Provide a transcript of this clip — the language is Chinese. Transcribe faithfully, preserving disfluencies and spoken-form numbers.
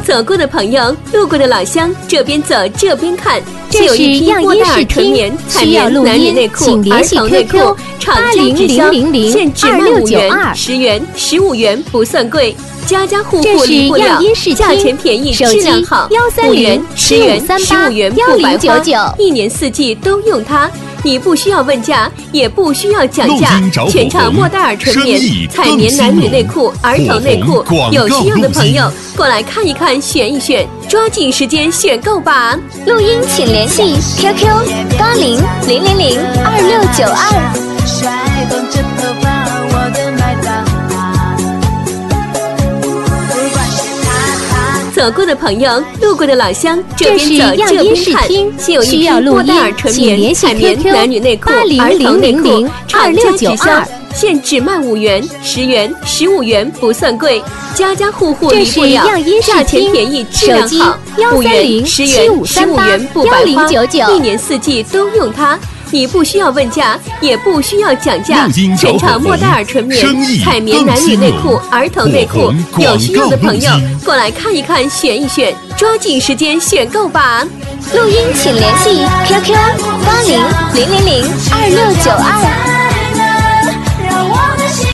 走过的朋友，路过的老乡，这边走这边看， 这是样音视听，需要录音，请联系 Q Q 八零零零零二六九二， 十元、十五元不算贵。家家户户这是离不了样音视听， 价钱便宜， 手机质量好， 幺三零十元、十五元不白花，一年四季都用它。你不需要问价，也不需要讲价，全场莫代尔纯棉、彩棉男女内裤、儿童内裤，有需要的朋友过来看一看、选一选，抓紧时间选购吧。 录音请联系 Q Q 八零零零零二六九二。 甩动着头发，我的麦当走过的朋友，路过的老乡，这边走这边看，现有一批莫代尔纯棉、彩棉男女内裤、儿童内裤，厂家直销，现只卖五元、十元、十五元不算贵，家家户户离不了，价钱便宜，质量好，五元、十元、十五元不白花，一年四季都用它。你不需要问价，也不需要讲价，全场莫代尔纯棉、彩棉男女内裤、儿童内裤，有需要的朋友过来看一看、选一选，抓紧时间选购吧。 录音请联系 Q Q 八零零零零二六九二。